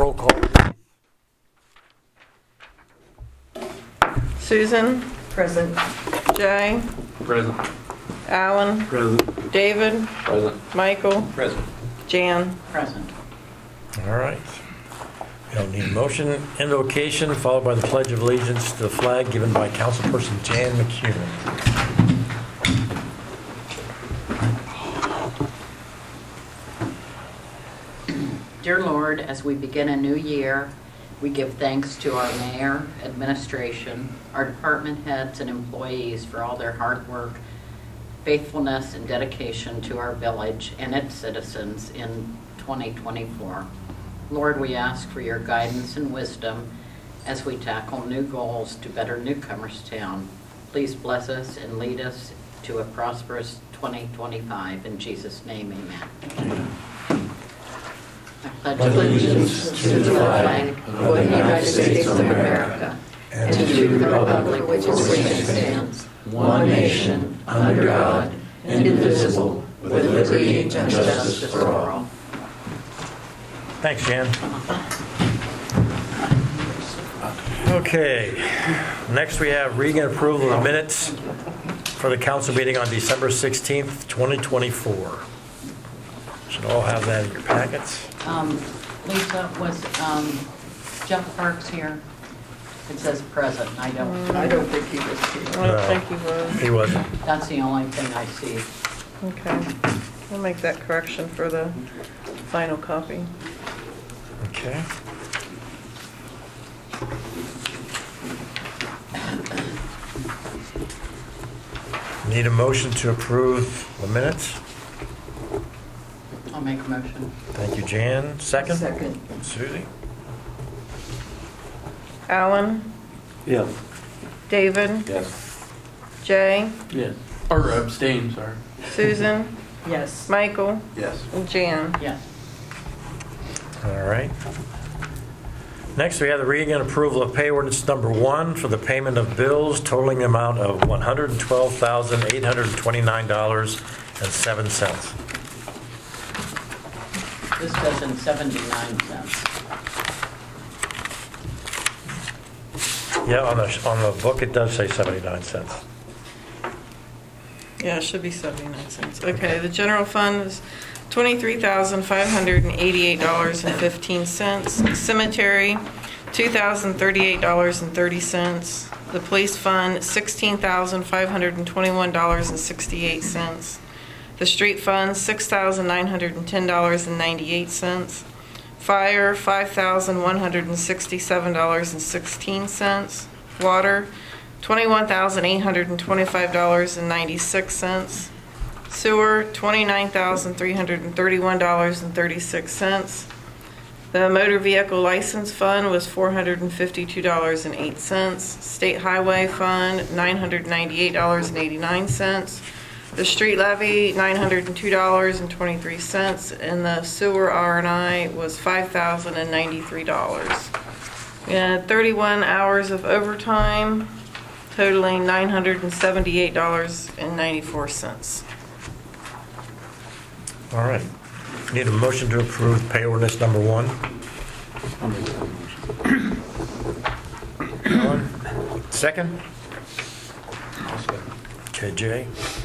Roll call. Susan? Present. Jay? Present. Alan? Present. David? Present. Michael? Present. Jan? Present. All right. We don't need a motion. Invocation followed by the Pledge of Allegiance to the flag given by Councilperson Jan McCune. Dear Lord, as we begin a new year, we give thanks to our mayor, administration, our department heads, and employees for all their hard work, faithfulness, and dedication to our village and its citizens in 2024. Lord, we ask for your guidance and wisdom as we tackle new goals to better Newcomerstown. Please bless us and lead us to a prosperous 2025. In Jesus' name, amen. I pledge allegiance to the flag of the United States of America and to the republic which stands, one nation, under God, indivisible, with liberty and justice for all. Thanks, Jan. Okay. Next, we have Regan approval of minutes for the council meeting on December 16th, 2024. Should all have that in your packets. Lisa, was Jeff Parks here? It says present. I don't think he was here. I don't think he was. He wasn't. That's the only thing I see. Okay. We'll make that correction for the final copy. Okay. Need a motion to approve the minutes? I'll make a motion. Thank you, Jan. Second? Second. Susie? Alan? Yes. David? Yes. Jay? Yes. Or abstain, sorry. Susan? Yes. Michael? Yes. And Jan? Yes. All right. Next, we have the reading and approval of pay ordinance number 1 for the payment of bills totaling the amount of $112,829.07. This does in 79 cents. Yeah, on the book it does say 79 cents. Yeah, it should be 79 cents. Okay, the general fund is $23,588.15. Cemetery, $2,038.30. The police fund, $16,521.68. The street fund, $6,910.98. Fire, $5,167.16. Water, $21,825.96. Sewer, $29,331.36. The motor vehicle license fund was $452.08. State highway fund, $998.89. The street levy, $902.23, and the sewer R&I was $5,093. We had 31 hours of overtime, totaling $978.94. All right. Need a motion to approve pay ordinance number 1. I'll make that motion. Second? Okay, Jay?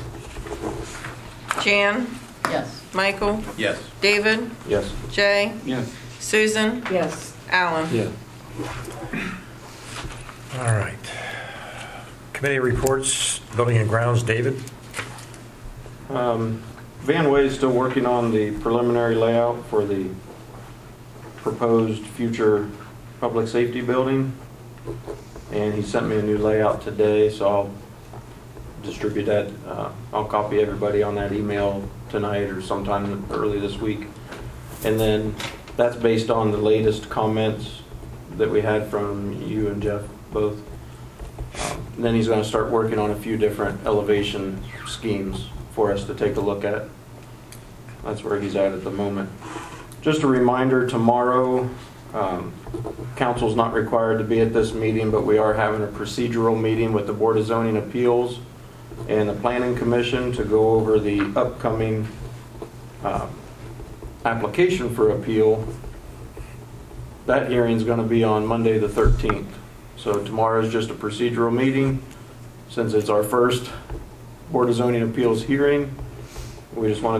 Jan? Yes. Michael? Yes. David? Yes. Jay? Yes. Susan? Yes. Alan? Yes. All right. Committee reports, building and grounds, David? Van Way's still working on the preliminary layout for the proposed future public safety building. And he sent me a new layout today, so I'll distribute that. I'll copy everybody on that email tonight or sometime early this week. And then that's based on the latest comments that we had from you and Jeff both. And then he's going to start working on a few different elevation schemes for us to take a look at. That's where he's at the moment. Just a reminder, tomorrow, council's not required to be at this meeting, but we are having a procedural meeting with the Board of Zoning Appeals and the Planning Commission to go over the upcoming application for appeal that hearing's going to be on Monday, the 13th. So tomorrow is just a procedural meeting. Since it's our first Board of Zoning Appeals hearing, we just want to